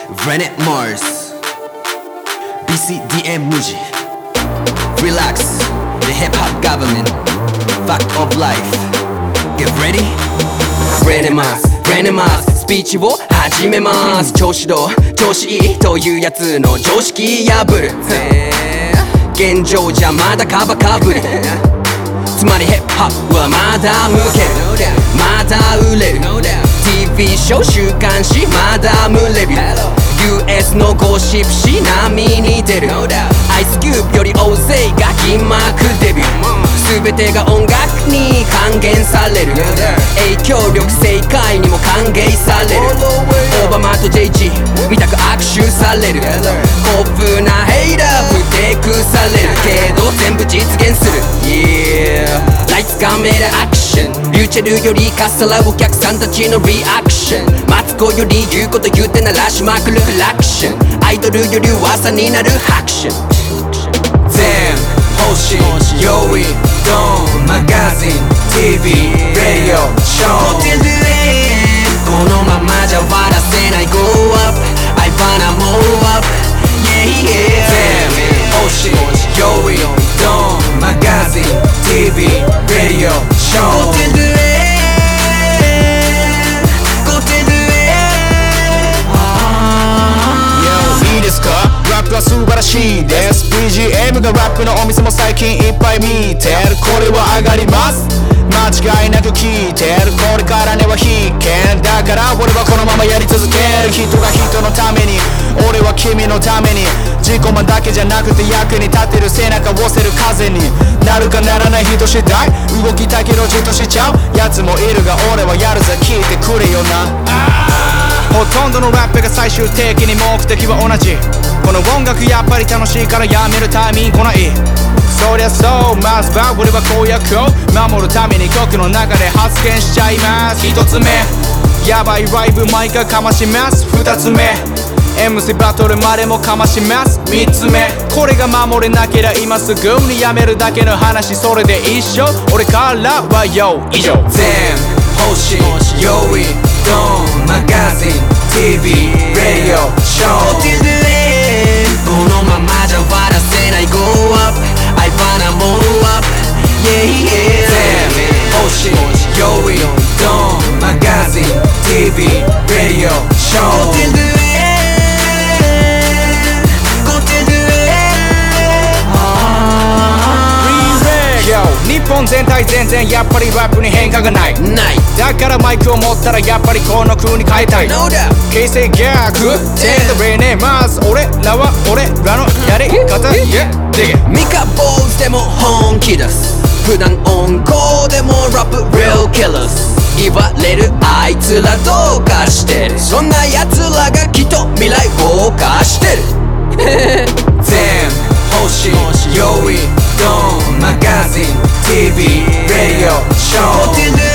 Renet Mars BCDM 무지 Relax The hip hop government Fact of life Get ready Renet Mars Renet Mars スピーチを始めます。調子いいというやつの常識破る現状じゃまだカバかぶるつまりヒップホップはまだ向けるまだ売れる TV ショー週刊誌マダムレビュー US のゴシップ誌波に出るアイスキューブより大勢が決まくデビュー全てが音楽に還元される影響力正解にも歓迎されるオバマと JG 見たく握手される興奮なヘイラーぶてくされるけど全部実現する Yeah ライツカメラアクションリューチェルよりかっさらうお客さんたちのリアクションマツコより言うこと言って鳴らしまくるクラクションアイドルより噂になるハクション全欲しい用意ドンマガジン TV ラディオショーホテルへこのままじゃ終わらせない Go up I wanna move up Yeah yeah 全欲しい用意ドンマガジン TV ラディオショーホテルへラップは素晴らしいです BGM がラップのお店も最近いっぱい見てるこれは上がります間違いなく聞いてるこれからねは必見だから俺はこのままやり続ける人が人のために俺は君のために自己満だけじゃなくて役に立てる背中を押せる風になるかならない人次第動きたけどじっとしちゃうやつもいるが俺はやるぜ聞いてくれよなほとんどのラップが最終的に目的は同じこの音楽やっぱり楽しいからやめるタイミング来ないそりゃそうまずは俺は公約を守るために曲の中で発言しちゃいます一つ目やばいライブ毎回かまします二つ目MC バトルまでもかまします三つ目これが守れなけりゃ今すぐにやめるだけの話それで一緒俺からはよ以上全欲しい用意ドンマガジン TV ラディオショーホテルへこのままじゃ終わらせない Go up I wanna move up Yeah yeah 全欲しい用意ドンマガジン TV ラディオショーホテルへ日本全体全然やっぱりラップに変化がないだからマイクを持ったらやっぱりこの国変えたい形勢逆転でレネマーズ俺らは俺らのやり方ミカ坊主でも本気出す普段温厚でもラップ Real Killers 言われるあいつらどうかしてるそんな奴らがきっと未来を犯してる全欲しい用意ドンマガジン TV ラディオショーホテル